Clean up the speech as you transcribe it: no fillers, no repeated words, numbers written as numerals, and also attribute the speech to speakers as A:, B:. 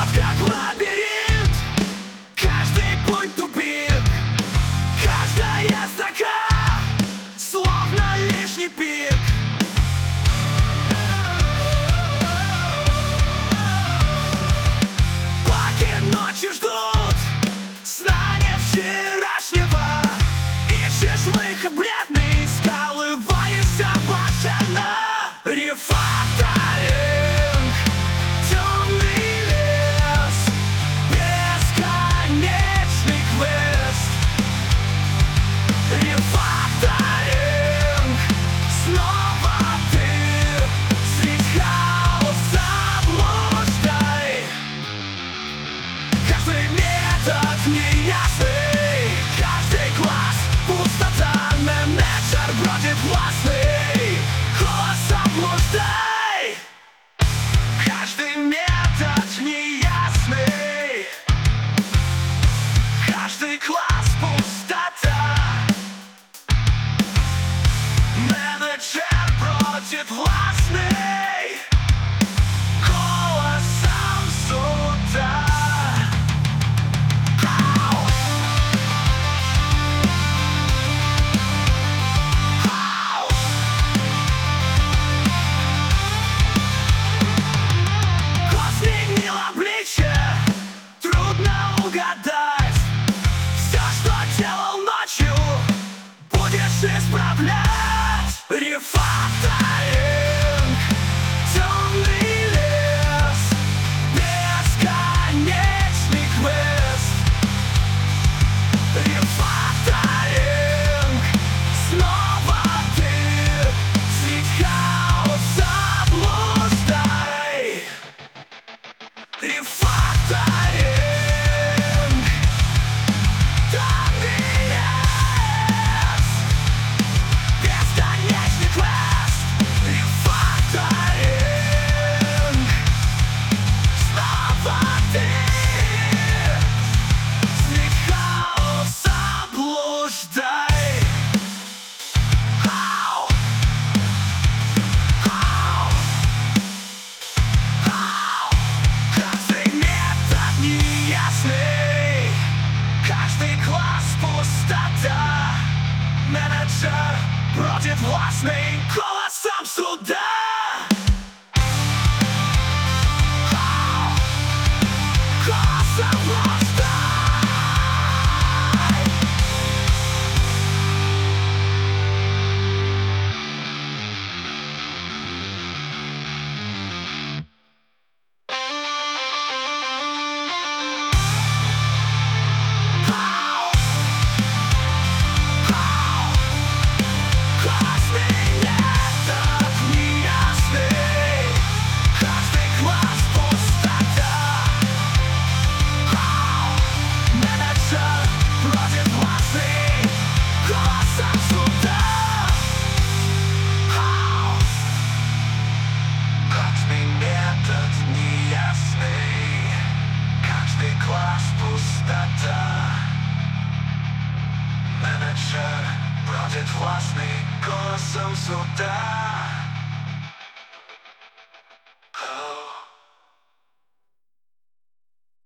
A: как лабиринт, каждый путь тупик, каждая строка словно лишний пик. Ночи ждут сна не вчерашнего, ищешь выход бледный, скалы боишься башенно. Рефакторинг, темный лес, бесконечный квест. Рефакторинг, снова ты средь хаоса блуждай. Каждый метод неясный, каждый класс пустота, менеджер бродит властный, голосом блуждай. Каждый метод неясный, каждый класс пустота, менеджер бродит властный, голосом суда. Трудно угадать все, что делал ночью, будешь исправлять. Рефакторинг, темный лес, бесконечный квест. Рефакторинг, снова ты средь хаоса блуждай. Рефакторинг, бесконечный квест. Рефакторинг, снова ты средь хаоса блуждай. Каждый метод неясный, каждый класс пустота, менеджер бродит властный, голосом суда. Голосом блуждай. Менеджер бродит властный, голосом суда.